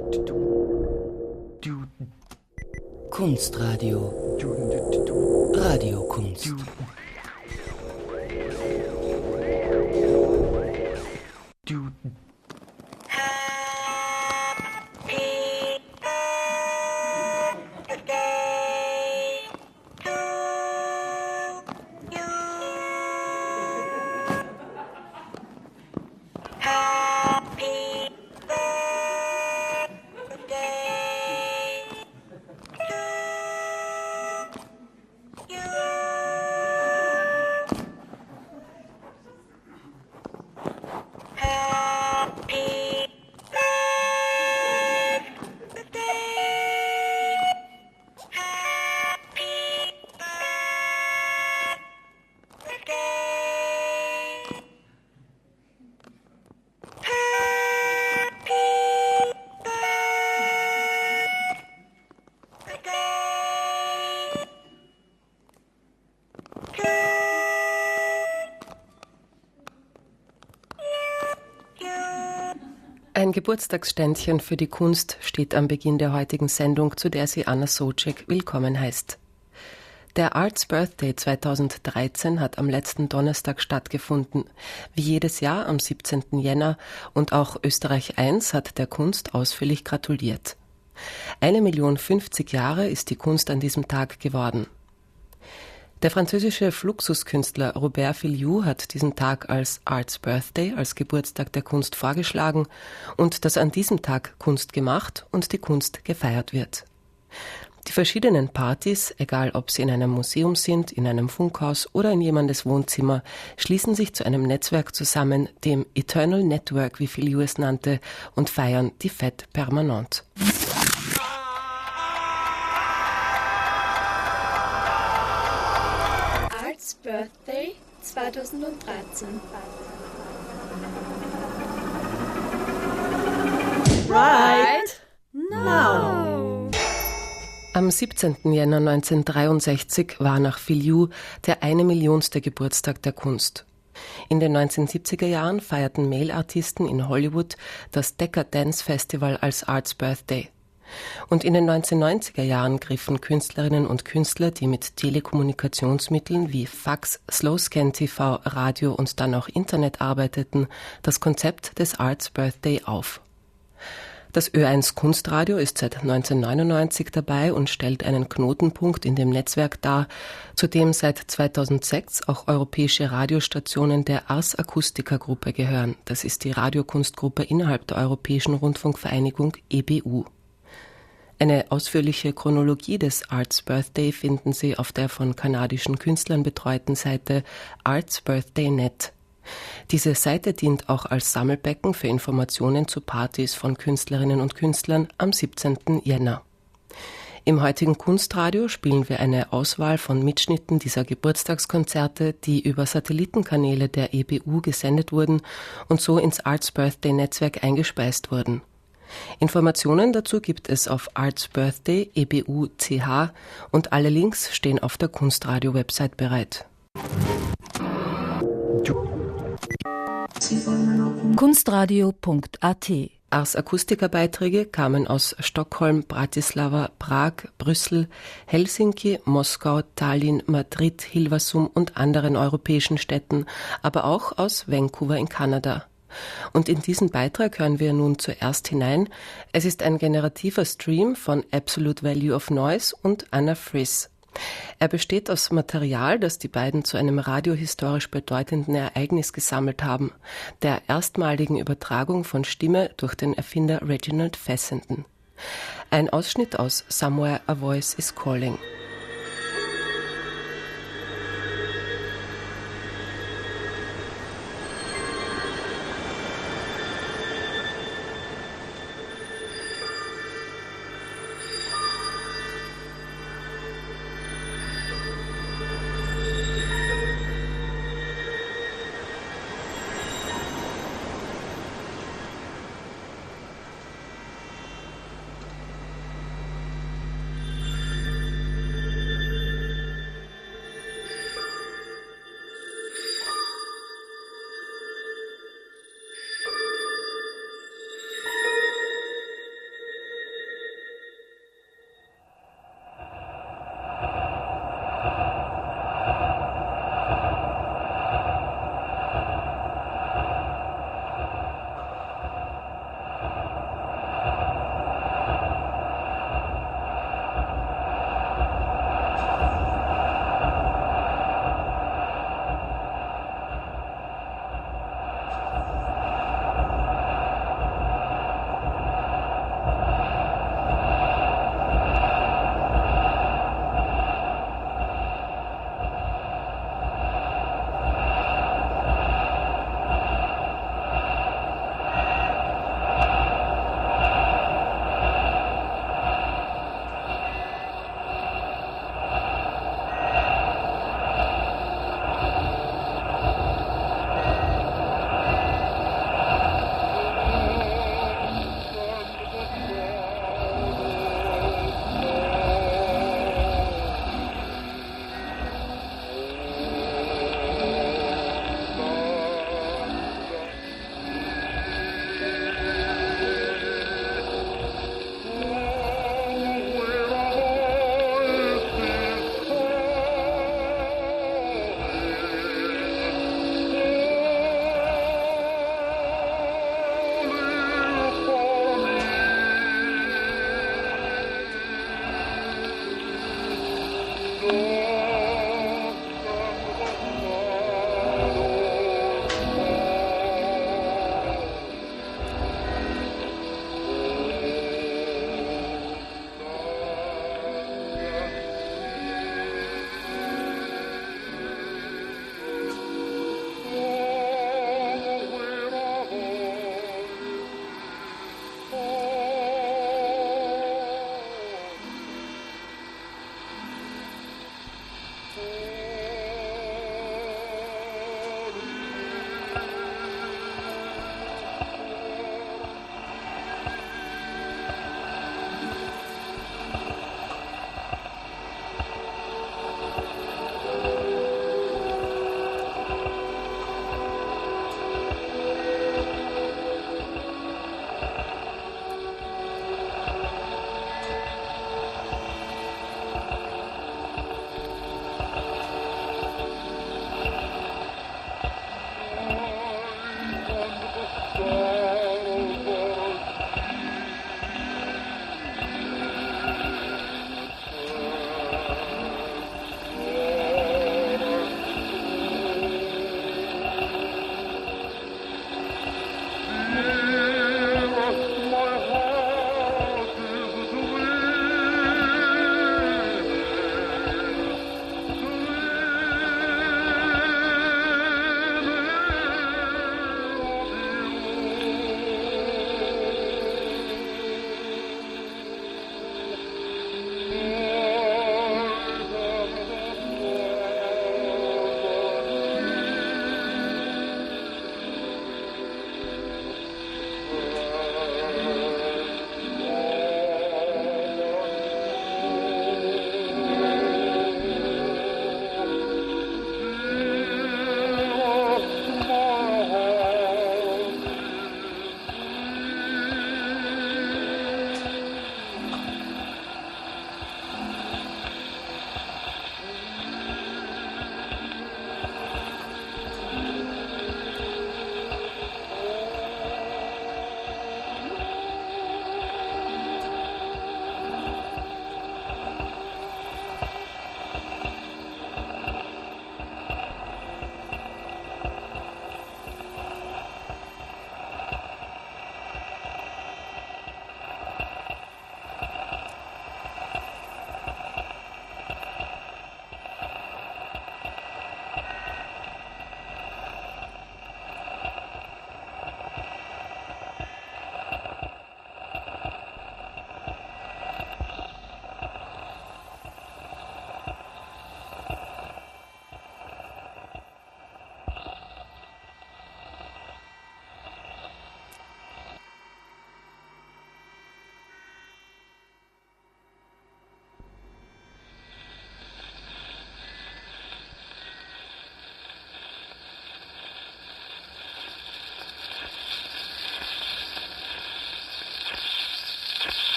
Kunstradio. Radiokunst. Ein Geburtstagsständchen für die Kunst steht am Beginn der heutigen Sendung, zu der sie Anna Sobczak willkommen heißt. Der Arts Birthday 2013 hat am letzten Donnerstag stattgefunden, wie jedes Jahr am 17. Jänner, und auch Österreich 1 hat der Kunst ausführlich gratuliert. 1.050 Jahre ist die Kunst an diesem Tag geworden. Der französische Fluxuskünstler Robert Filliou hat diesen Tag als Arts Birthday, als Geburtstag der Kunst vorgeschlagen und dass an diesem Tag Kunst gemacht und die Kunst gefeiert wird. Die verschiedenen Partys, egal ob sie in einem Museum sind, in einem Funkhaus oder in jemandes Wohnzimmer, schließen sich zu einem Netzwerk zusammen, dem Eternal Network, wie Filliou es nannte, und feiern die Fête Permanente. Birthday 2013. Right now. Am 17. Jänner 1963 war nach Filliou der 1.000.000. Geburtstag der Kunst. In den 1970er Jahren feierten Male-Artisten in Hollywood das Decca Dance Festival als Arts Birthday. Und in den 1990er Jahren griffen Künstlerinnen und Künstler, die mit Telekommunikationsmitteln wie Fax, Slowscan TV, Radio und dann auch Internet arbeiteten, das Konzept des Arts Birthday auf. Das Ö1 Kunstradio ist seit 1999 dabei und stellt einen Knotenpunkt in dem Netzwerk dar, zu dem seit 2006 auch europäische Radiostationen der Ars Acustica Gruppe gehören. Das ist die Radiokunstgruppe innerhalb der Europäischen Rundfunkvereinigung EBU. Eine ausführliche Chronologie des Arts Birthday finden Sie auf der von kanadischen Künstlern betreuten Seite artsbirthday.net. Diese Seite dient auch als Sammelbecken für Informationen zu Partys von Künstlerinnen und Künstlern am 17. Jänner. Im heutigen Kunstradio spielen wir eine Auswahl von Mitschnitten dieser Geburtstagskonzerte, die über Satellitenkanäle der EBU gesendet wurden und so ins Arts Birthday-Netzwerk eingespeist wurden. Informationen dazu gibt es auf Arts Birthday EBU.ch und alle Links stehen auf der Kunstradio-Website bereit. Kunstradio.at Ars Acustica-Beiträge kamen aus Stockholm, Bratislava, Prag, Brüssel, Helsinki, Moskau, Tallinn, Madrid, Hilversum und anderen europäischen Städten, aber auch aus Vancouver in Kanada. Und in diesen Beitrag hören wir nun zuerst hinein. Es ist ein generativer Stream von Absolute Value of Noise und Anna Friss. Er besteht aus Material, das die beiden zu einem radiohistorisch bedeutenden Ereignis gesammelt haben, der erstmaligen Übertragung von Stimme durch den Erfinder Reginald Fessenden. Ein Ausschnitt aus Somewhere a Voice is Calling.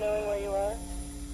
snowing where you are?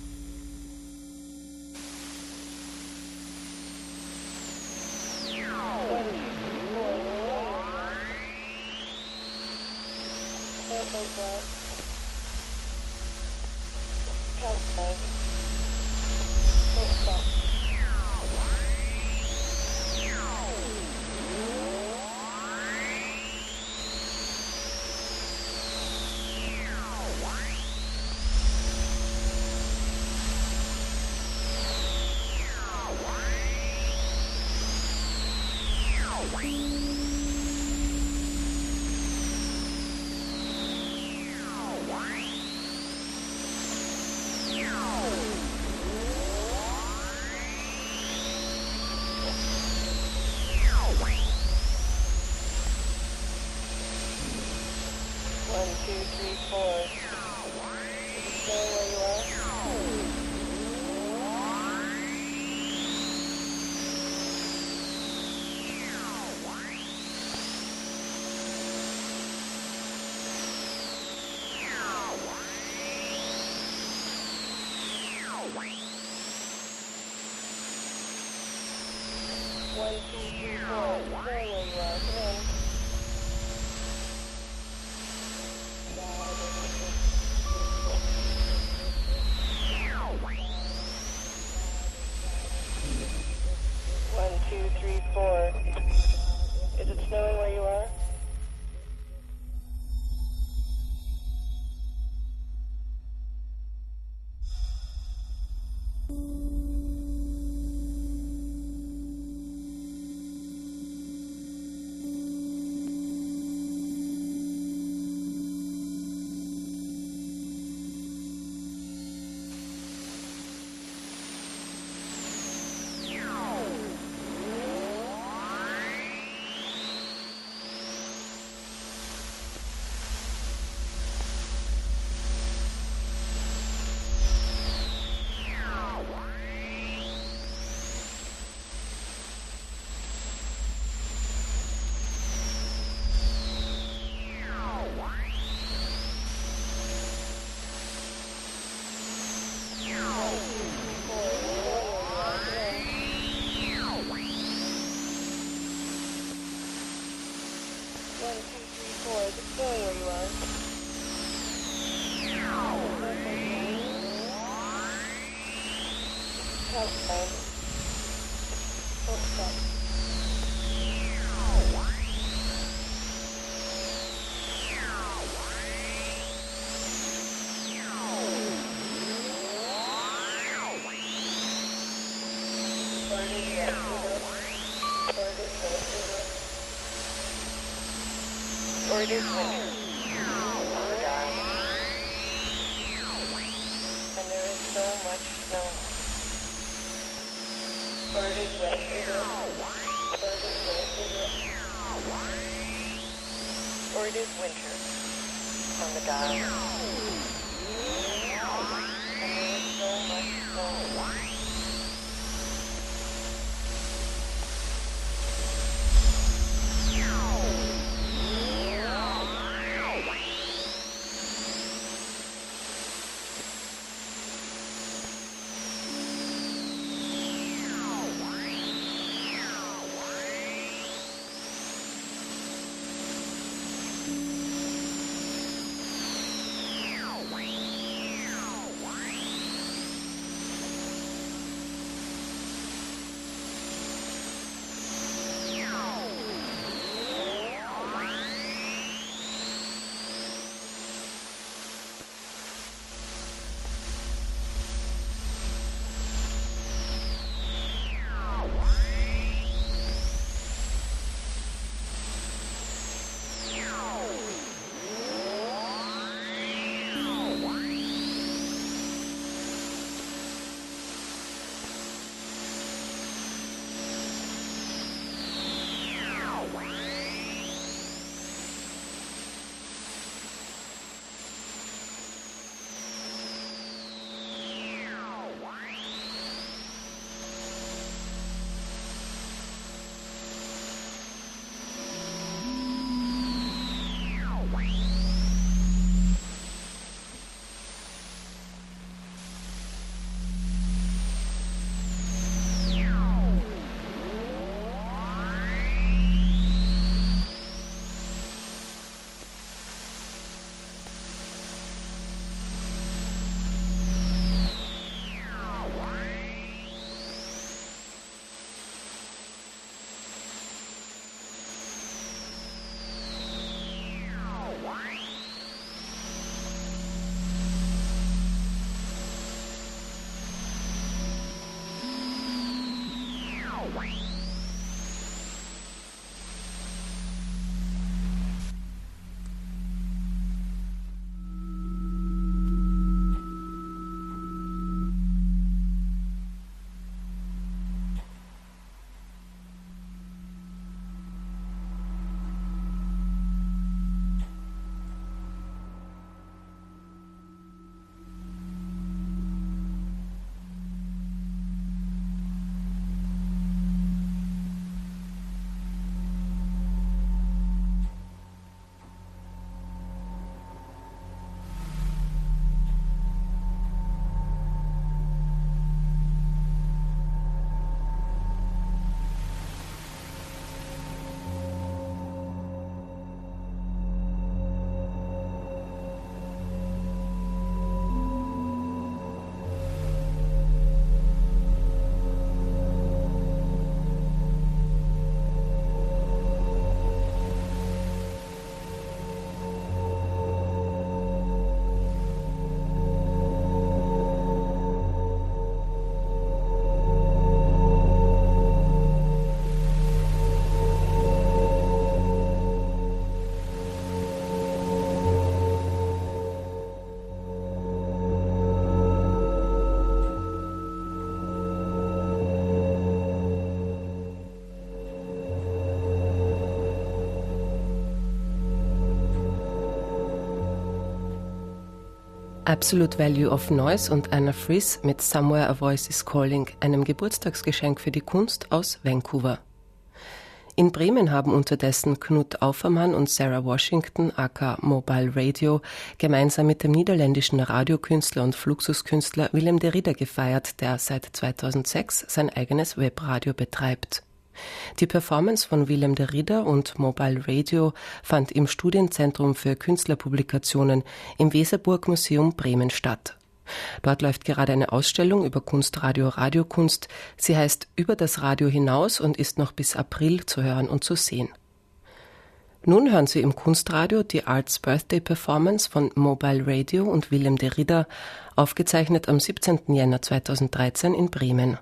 Or it is winter. And there is so much snow. Or it is wet. Or it is winter on the dial. And there is so much snow. Absolute Value of Noise und Anna Friss mit Somewhere a Voice is Calling, einem Geburtstagsgeschenk für die Kunst aus Vancouver. In Bremen haben unterdessen Knut Aufermann und Sarah Washington, aka Mobile Radio, gemeinsam mit dem niederländischen Radiokünstler und Fluxuskünstler Willem de Ridder gefeiert, der seit 2006 sein eigenes Webradio betreibt. Die Performance von Willem de Ridder und Mobile Radio fand im Studienzentrum für Künstlerpublikationen im Weserburg-Museum Bremen statt. Dort läuft gerade eine Ausstellung über Kunstradio Radiokunst. Sie heißt Über das Radio hinaus und ist noch bis April zu hören und zu sehen. Nun hören Sie im Kunstradio die Arts Birthday Performance von Mobile Radio und Willem de Ridder, aufgezeichnet am 17. Jänner 2013 in Bremen.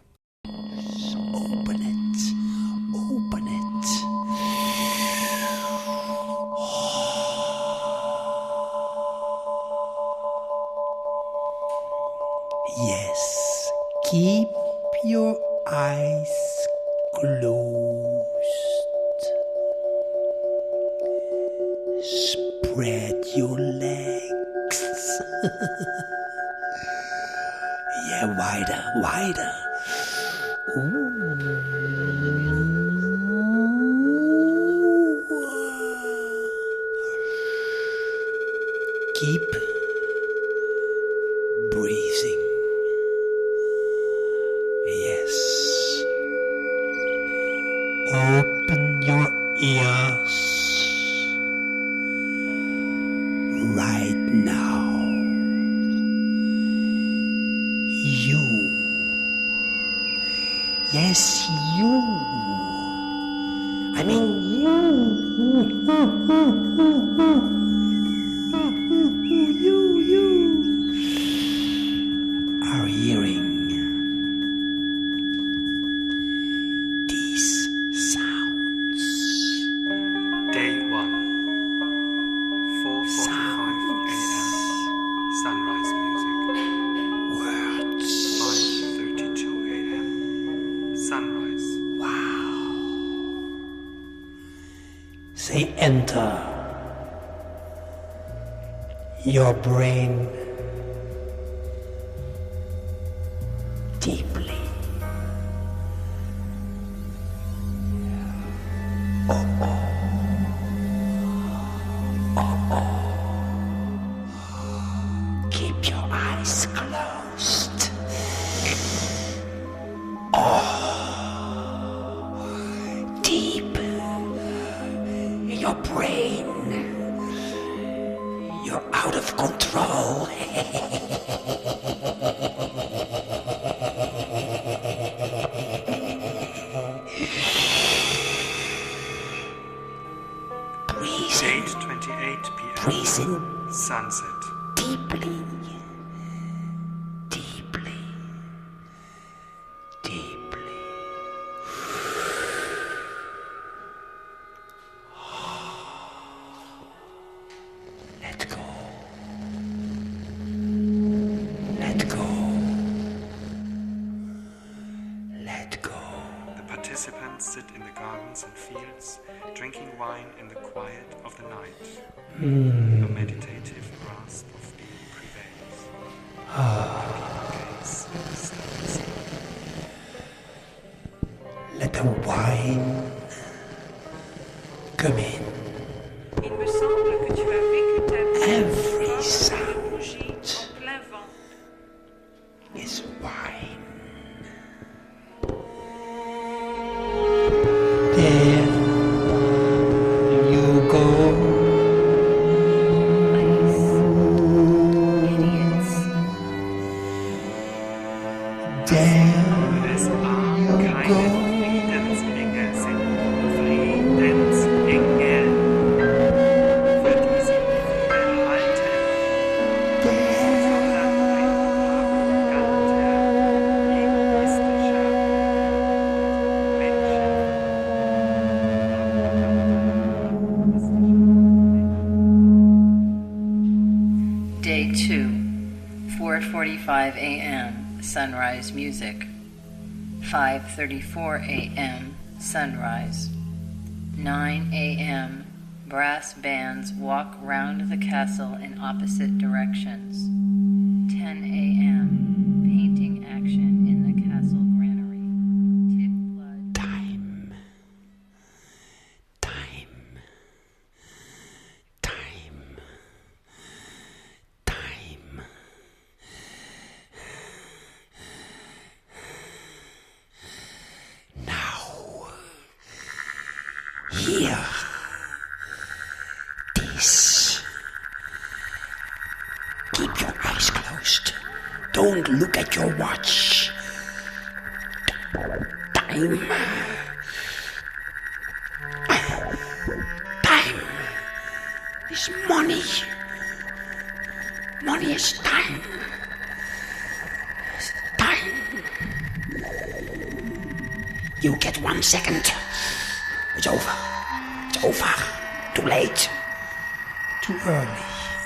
Yes, keep your eyes closed. Spread your legs. Yeah, wider, wider. Ooh. Keep breathing. Yes. Open your ears right now. You. Yes, you. I mean you are hearing these sounds. Day 1, 4:45 a.m. Sunrise music. Words. 5:32 a.m. Sunrise. Wow. They enter your brain deeply. Keep your eyes closed. Deep in your brain. You're out of control. Breathe 8:28 p.m. Breathe in Sunset. deeply. Deeply. Deeply. Let go. Let go. Let go. The participants sit in the gardens and fields, drinking wine in the quiet of the night. A meditative grasp of being prevails. Gaze steps. Let the wine come in. Il me semble que tu as vécu ta vie Every comme sound une bougie en plein vent. is wine. There you go. There Es war you keine go. Friedensengel sind Friedensengel. Für die sie viele halten, sondern ein arroganter, egoistischer Mensch. Day 2, 4:45 a.m. Sunrise music. 5:34 a.m. Sunrise. 9 a.m. Brass bands walk round the castle in opposite directions. Don't look at your watch. Time. Time is money. Money is time. Time. You get 1 second. It's over. It's over. Too late. Too early.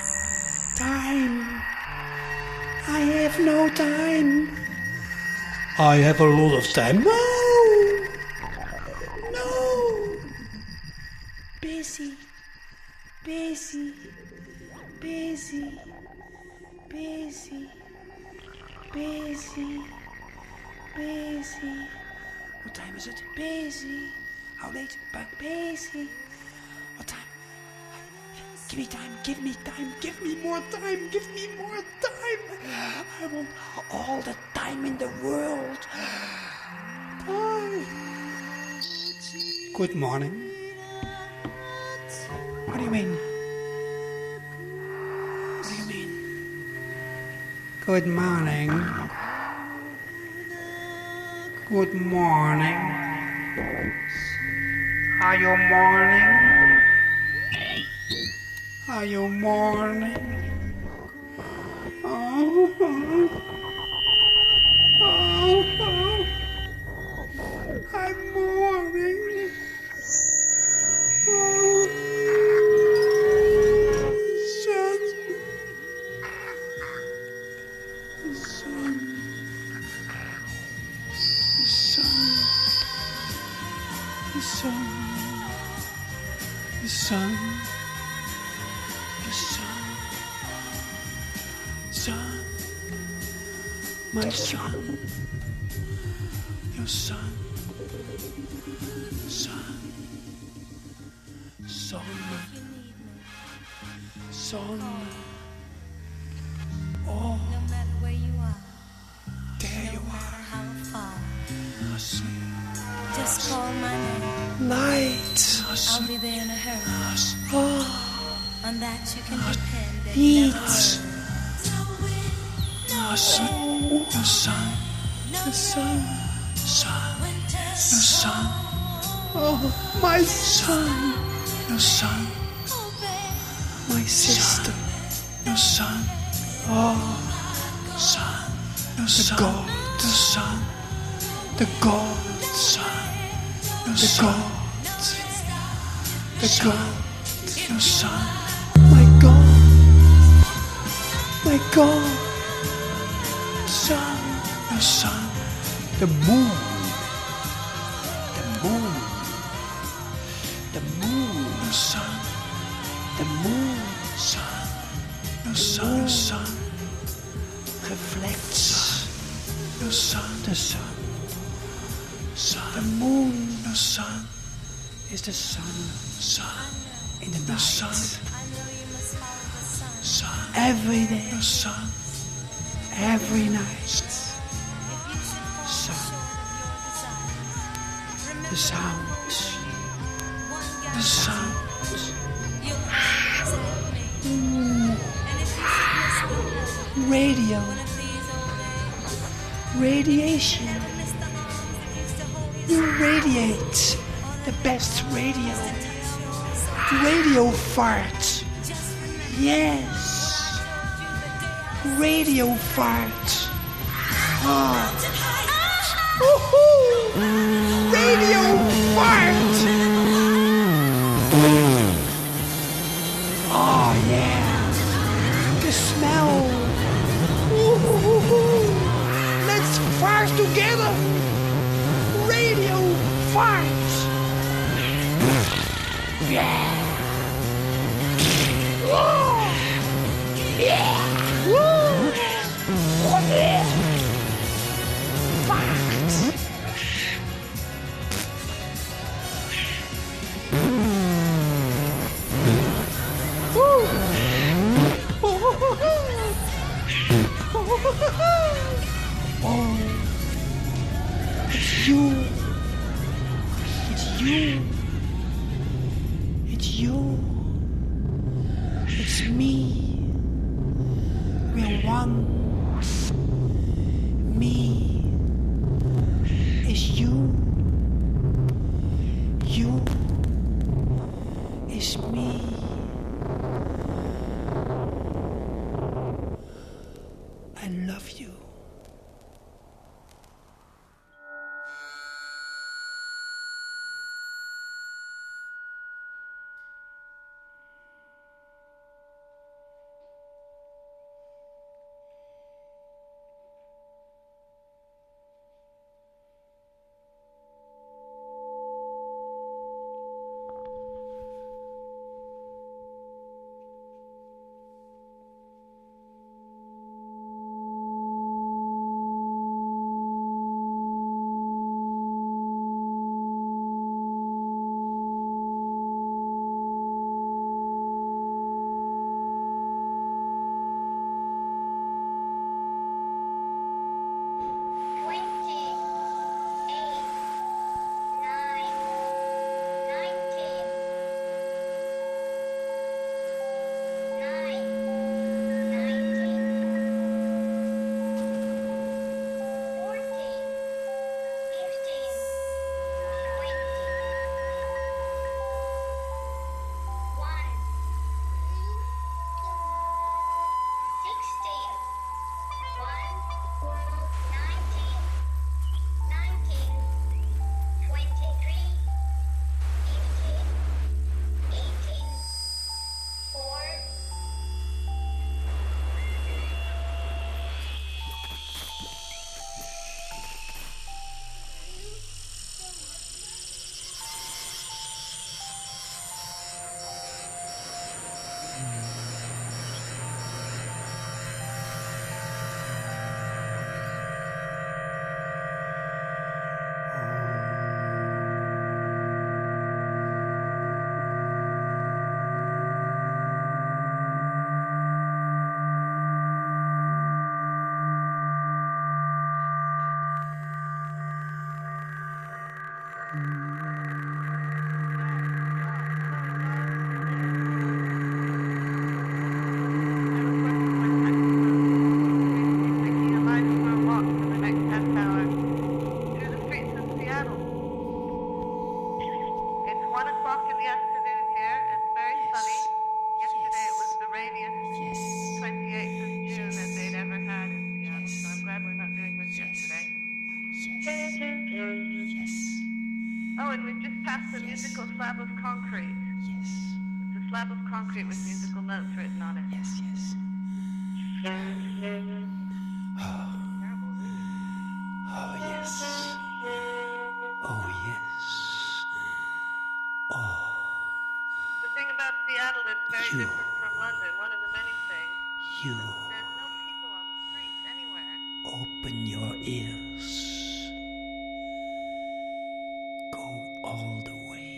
Time. I have no time. I have a lot of time. No. No. Busy. Busy. Busy. Busy. Busy. Busy. What time is it? Busy. How late? But busy. What time? Give me time. Give me time. Give me more time. Give me more time. I want all the time in the world. Time. Good morning. What do you mean? What do you mean? Good morning. Good morning. Are you mourning? Are you mourning? Oh, I'm mourning. Oh, sun. The sun. The sun. The sun. The sun. The sun. Sun. My son. Your son. Son. Son. Son. Oh. No matter where you are, There you are. how far, Us. just call my name. Light. I'll be there in a hurry. Oh. On that you can depend. and Heat. never worry. Your son. Your son. The sun. Son. Your son. Oh, my son. Your son. My sister. Your son. Oh, son. Your son. God. The son. The God. Son. Your son. The God. Your son. My God. My God. Son. Your son. The moon. The moon. The moon. Your son. The moon. Son. Your son. Your son. Reflects. Your son. The sun. Sun. The moon. The sun. Is the sun. Sun. In the night. Sun. Sun. Every day. The sun. Every night. Sun. The sounds. The sounds. Radio. Radiation. You radiate the best radio. Radio fart. Yes. Radio fart. Ah. Woohoo! Radio fart. Oh yeah. The smell. Woohoo! Let's fart together. Radio fart. Yeah. Woo! Yeah. Woo! Oh yeah. Fart. Woo! Oh, it's you. It's you. It's you. It's me. We're one. slab of concrete. Yes. It's a slab of concrete with musical notes written on it. Yes, yes. Oh, yes. Oh, yes. Oh, The thing about Seattle that's very You. different from London, one of the many things, you there's no people on the streets anywhere. open your ears. Go all the way.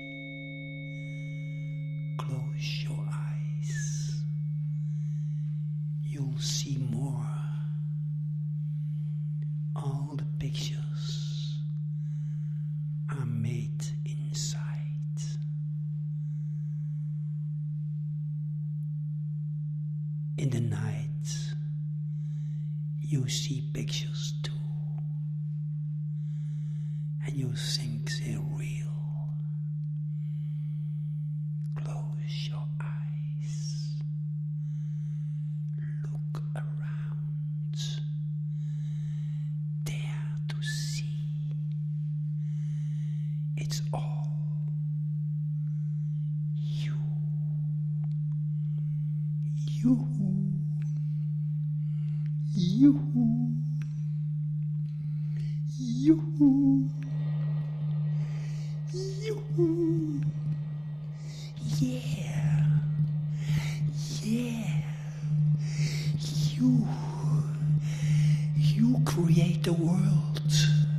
Close your eyes. You'll see more. All the pictures are made inside. In the night, you see pictures too, and you think they're real. Close your eyes. Look around. Dare to see. It's all you. You. You. You. You. Yeah. Yeah. You. You create the world.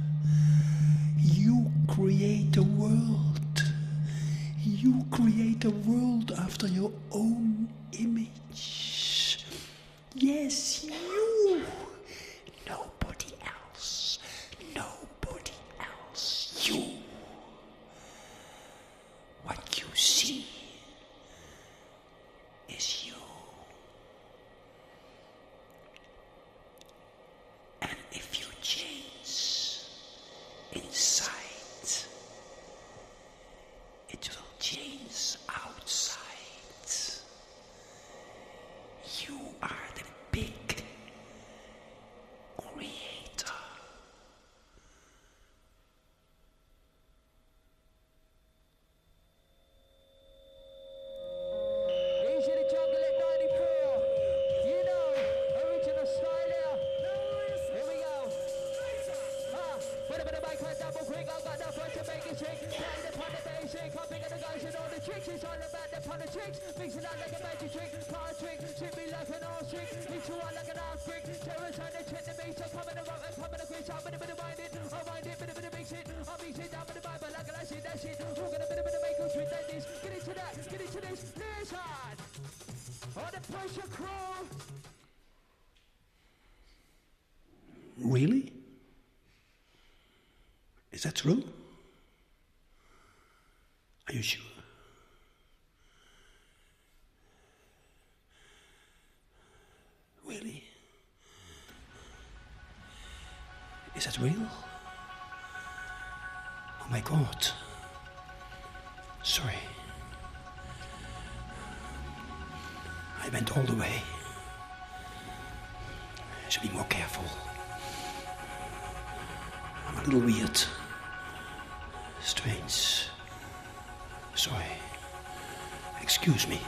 You create the world. You create the world after your own image. Yes, you. Nobody else. Nobody else. You. What you see is you. And if you change inside, it will change outside. You are the big creator. Easy to jungle at 94. You know, original style here. Here we go. Put up in the mic right double quick. I got that first to make it shake. Playing upon the basic. I'm bigger the guys and all the tricks. It's all about the pun of tricks. Mixing out like a magic trick. Power trick. Shit me like an arse trick. Hit you out like an arse brick. Terrors on the chin. The bass. I'm coming around and coming a quiz. I'm in a bit of mind it. I'll mind it. Bit of mix it. I'll mix it down with the Bible like I shit that shit. Who gonna bit of make a tweet like this? Get into that. Get into this. Listen. On the pressure crew. Really? Is that true? Are you sure? Really? Is that real? Oh my God. Sorry. I went all the way. I should be more careful. I'm a little weird. Strange. Sorry. Excuse me.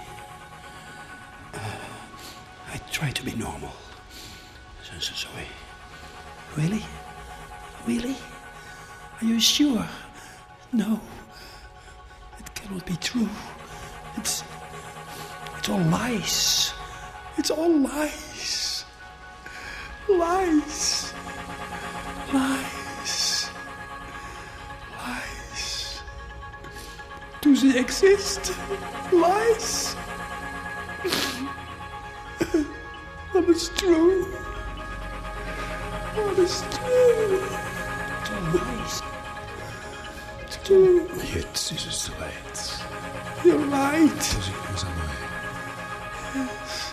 I try to be normal. So sorry. Really? Really? Are you sure? No. It cannot be true. It's all lies. It's all lies. Lies. Lies. Lies. Do they exist? Lies? What is true? What is true? It's all lies. It's true. Jetzt ist es soweit. You're right. Musik muss einmal. Yes.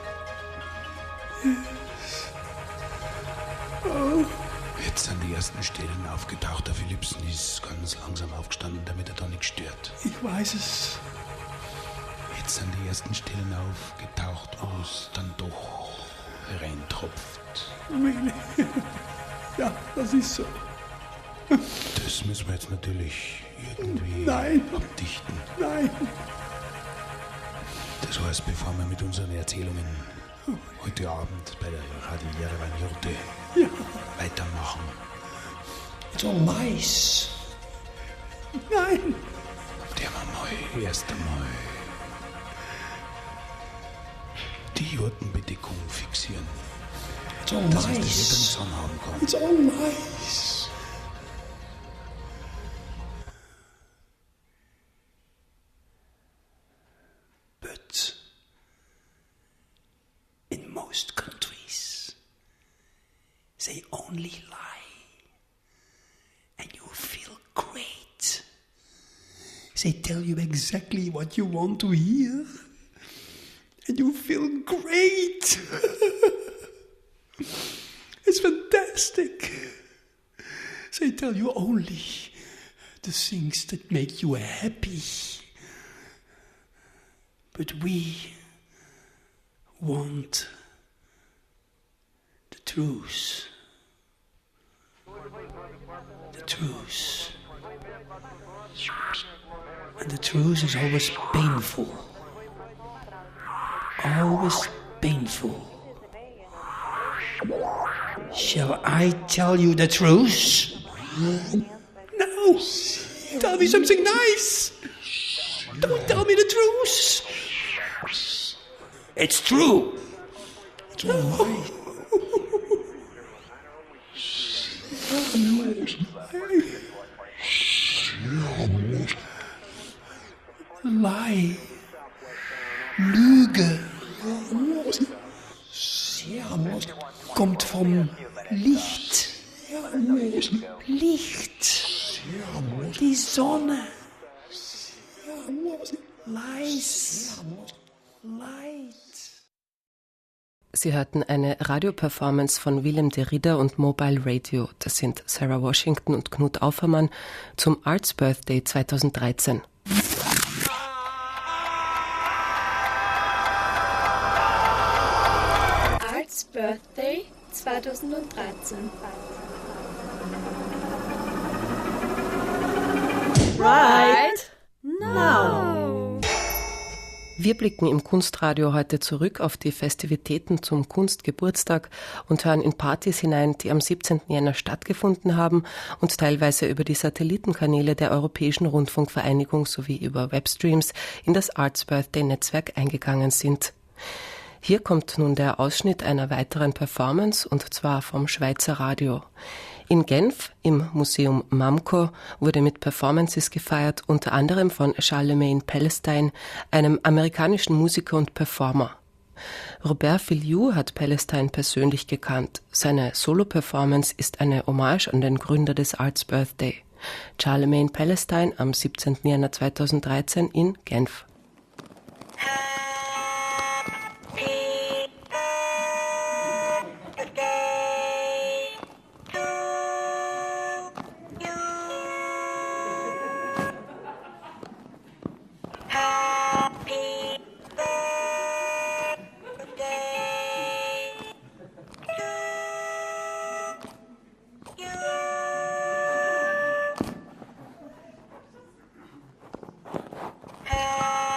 Yes. Oh. Jetzt sind die ersten Stellen aufgetaucht. Der Philipsen ist ganz langsam aufgestanden, damit er da nicht stört. Ich weiß es. Jetzt sind die ersten Stellen aufgetaucht, wo es dann doch reintropft. Really? Ja, das ist so. Das müssen wir jetzt natürlich irgendwie Nein. abdichten. Nein. Das heißt, bevor wir mit unseren Erzählungen heute Abend bei der Radio Jerewan Jurte weitermachen. It's all lies. Nein. Der mal erst einmal die Jurtenbedeckung fixieren. It's all dass es lies. das übrigens anhaben kann. It's all lies. But in most countries, they only lie, and you feel great. They tell you exactly what you want to hear, and you feel great. It's fantastic. They tell you only the things that make you happy. But we want the truth. The truth. And the truth is always painful. Always painful. Shall I tell you the truth? No! Tell me something nice! Don't tell me the truth! It's true! It's all right. Lie. Lüge. Kommt vom Licht. Licht. Die Sonne. Lies. Light. Sie hörten eine Radioperformance von Willem de Ridder und Mobile Radio, das sind Sarah Washington und Knut Aufermann, zum Arts Birthday 2013. Arts Birthday 2013. Right now. Wir blicken im Kunstradio heute zurück auf die Festivitäten zum Kunstgeburtstag und hören in Partys hinein, die am 17. Jänner stattgefunden haben und teilweise über die Satellitenkanäle der Europäischen Rundfunkvereinigung sowie über Webstreams in das Arts Birthday Netzwerk eingegangen sind. Hier kommt nun der Ausschnitt einer weiteren Performance, und zwar vom Schweizer Radio. In Genf im Museum Mamco wurde mit Performances gefeiert, unter anderem von Charlemagne Palestine, einem amerikanischen Musiker und Performer. Robert Filiou hat Palestine persönlich gekannt. Seine Solo-Performance ist eine Hommage an den Gründer des Arts Birthday. Charlemagne Palestine am 17. Jänner 2013 in Genf. Happy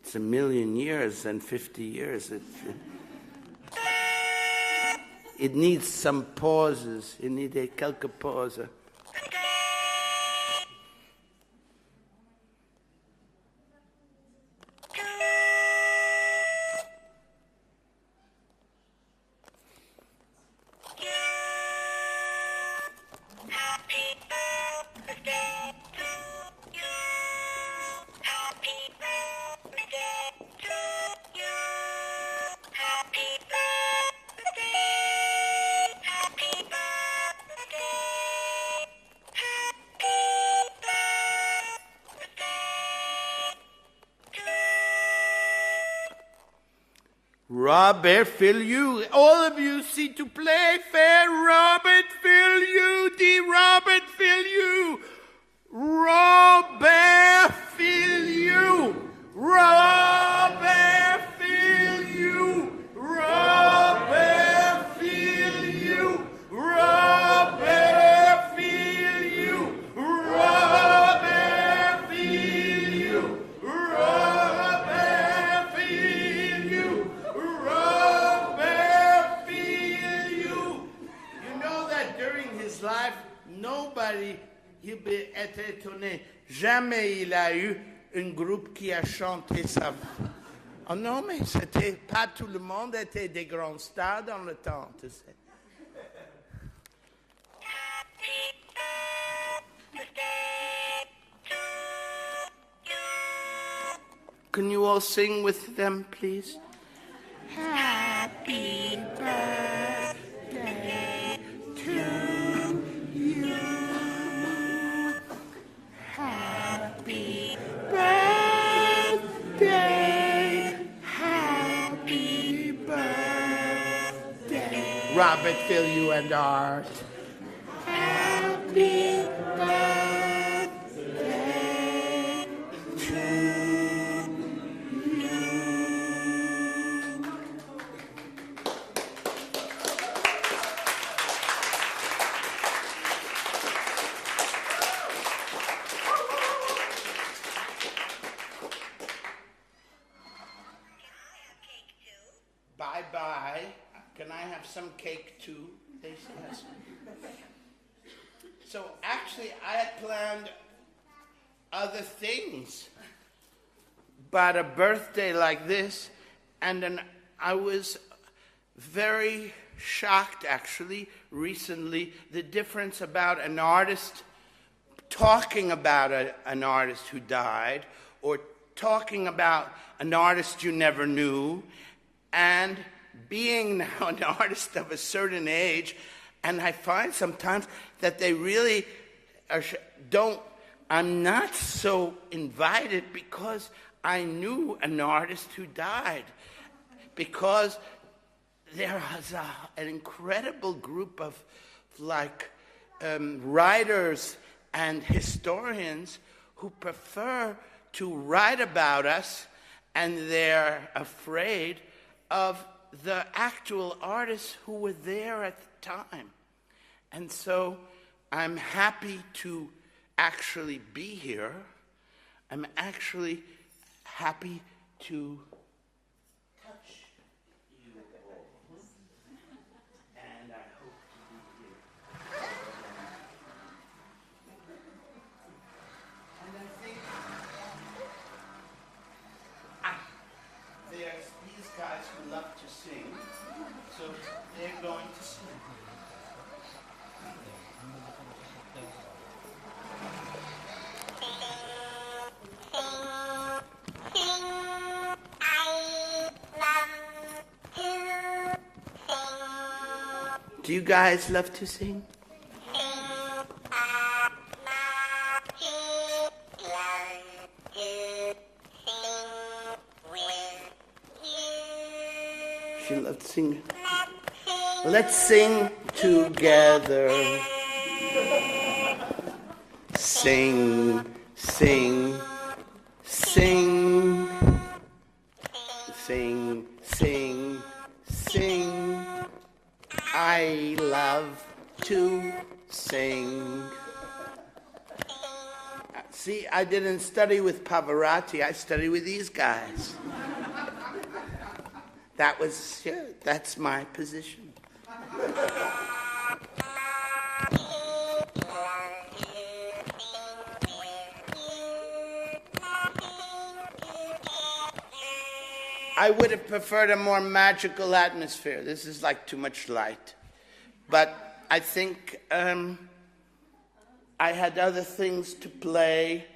it's 1,000,000 years and 50 years. It needs some pauses. It needs quelques pauses. Robert Filliou, all of you see to play fair. Robert Filliou, the Robert Filliou. Robert Filliou. Robert Filliou. Robert Filliou. Robert Filliou. Robert Filliou. Robert Filliou. Robert Filliou. You know that during his life, nobody, il peut être étonné, jamais il a eu un groupe qui a chanté ça. Oh non, mais c'était pas tout le monde était des grands stars dans le temps, tu sais. Can you all sing with them, please? Happy birthday to you. Happy birthday. Happy birthday. Robert Filliou and Art. Happy birthday to you. Bye-bye. Can I have some cake too? They say yes. So actually, I had planned other things, but a birthday like this, and then I was very shocked actually recently, the difference about an artist talking about an artist who died, or talking about an artist you never knew, and being now an artist of a certain age. And I find sometimes that they really I'm not so invited because I knew an artist who died. Because there was an incredible group of writers and historians who prefer to write about us, and they're afraid of the actual artists who were there at the time. And so I'm happy to actually be here. I'm actually happy to touch you all. And I hope to be here. And I think there's these guys who love to sing, so they're going to sing. Do you guys love to sing? She loved to sing. Let's sing together. Sing, sing, sing. Sing, sing, sing. I love to sing. See, I didn't study with Pavarotti. I studied with these guys. That's my position. I would have preferred a more magical atmosphere. This is like too much light. But I think I had other things to play.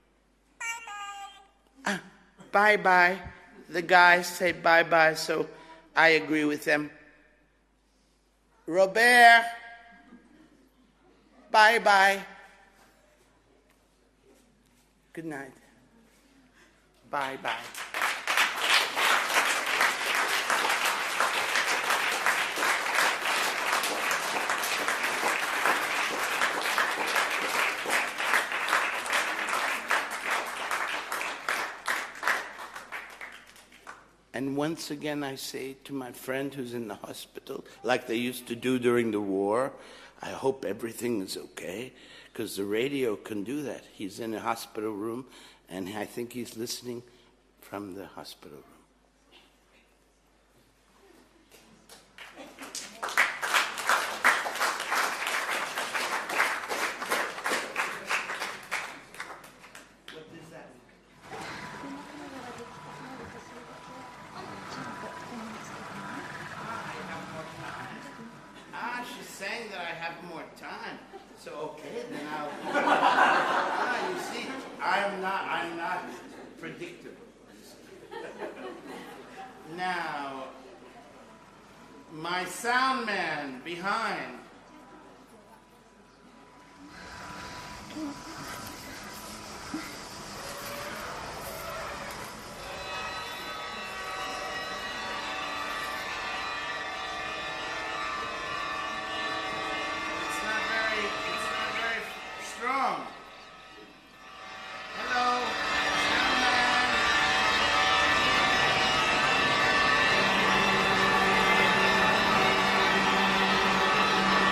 Bye-bye. The guys say bye-bye, so I agree with them. Robert, bye-bye. Good night. Bye-bye. And once again, I say to my friend who's in the hospital, like they used to do during the war, I hope everything is okay, because the radio can do that. He's in a hospital room, and I think he's listening from the hospital room. She's saying that I have more time. So okay, then I'll. You see, I'm not predictable. Now, my sound man behind. Strong. Hello, sound man.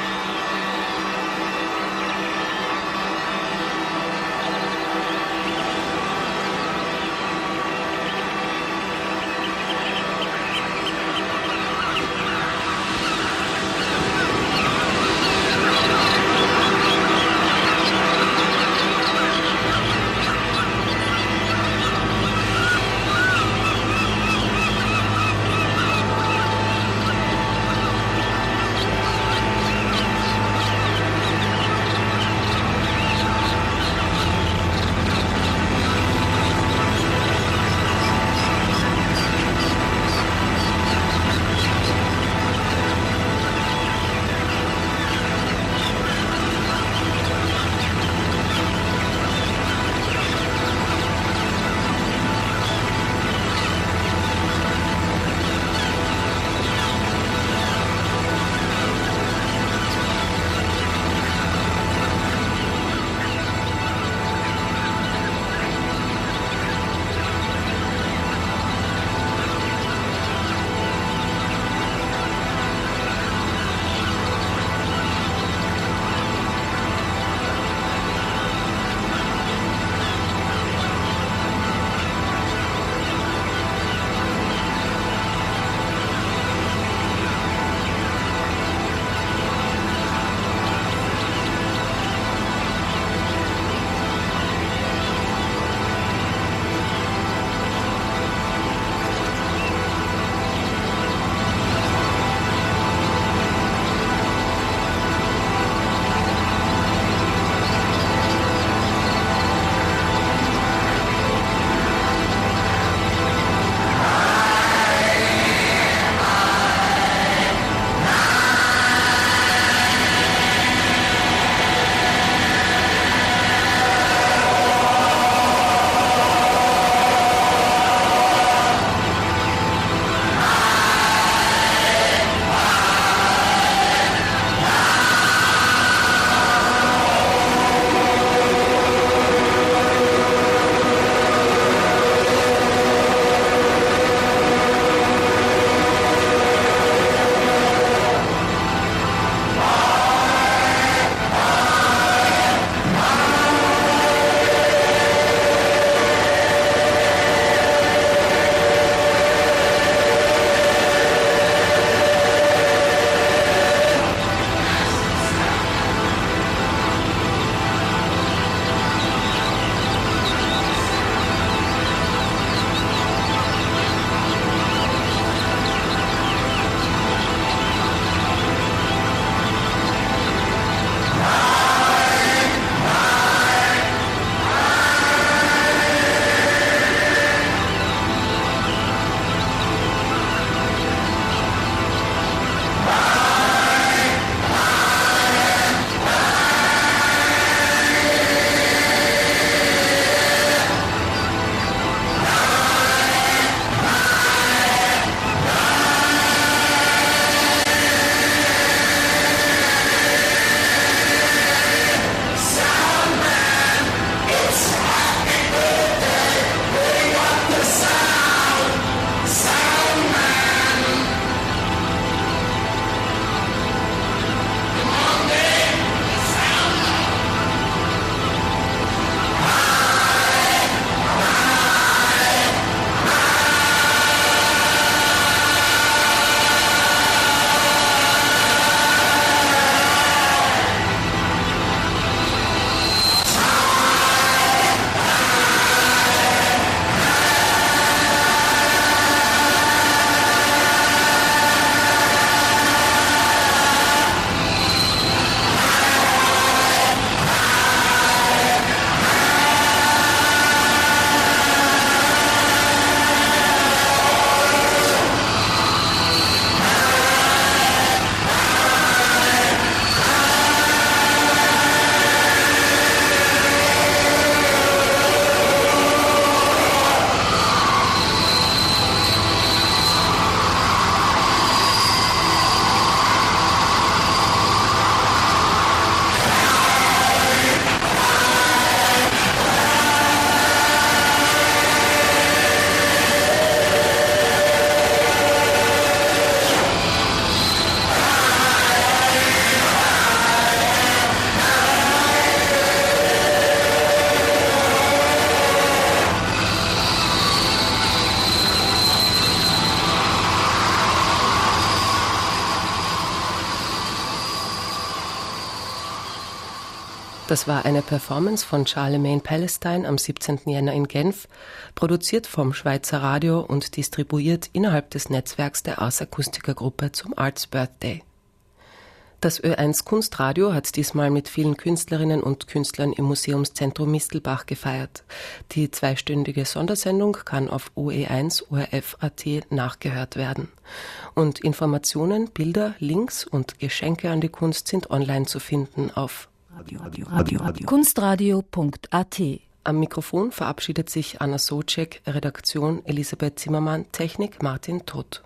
Das war eine Performance von Charlemagne Palestine am 17. Jänner in Genf, produziert vom Schweizer Radio und distribuiert innerhalb des Netzwerks der Arts-Akustiker-Gruppe zum Arts Birthday. Das Ö1 Kunstradio hat diesmal mit vielen Künstlerinnen und Künstlern im Museumszentrum Mistelbach gefeiert. Die 2-stündige Sondersendung kann auf OE1 ORF.at nachgehört werden. Und Informationen, Bilder, Links und Geschenke an die Kunst sind online zu finden auf kunstradio.at. Am Mikrofon verabschiedet sich Anna Socek, Redaktion Elisabeth Zimmermann, Technik Martin Todt.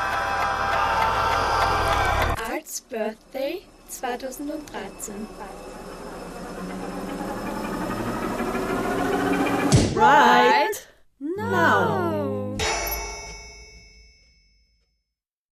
Arts Birthday 2013.